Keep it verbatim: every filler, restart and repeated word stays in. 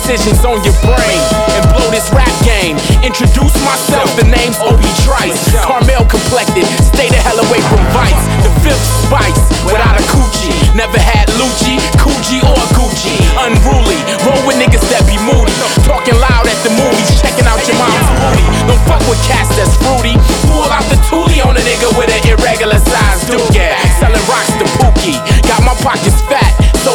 incisions on your brain and blow this rap game. Introduce myself, the name's Obi Trice. Carmel complected, stay the hell away from Vice. The fifth spice, without a coochie. Never had Lucci, Coogi or Gucci. Unruly, roll with niggas that be moody. Talking loud at the movies, checking out your mom's booty. Don't fuck with cats that's fruity. Pull out the toolie on a nigga with an irregular size dookie. Selling rocks to Pookie, got my pockets fat.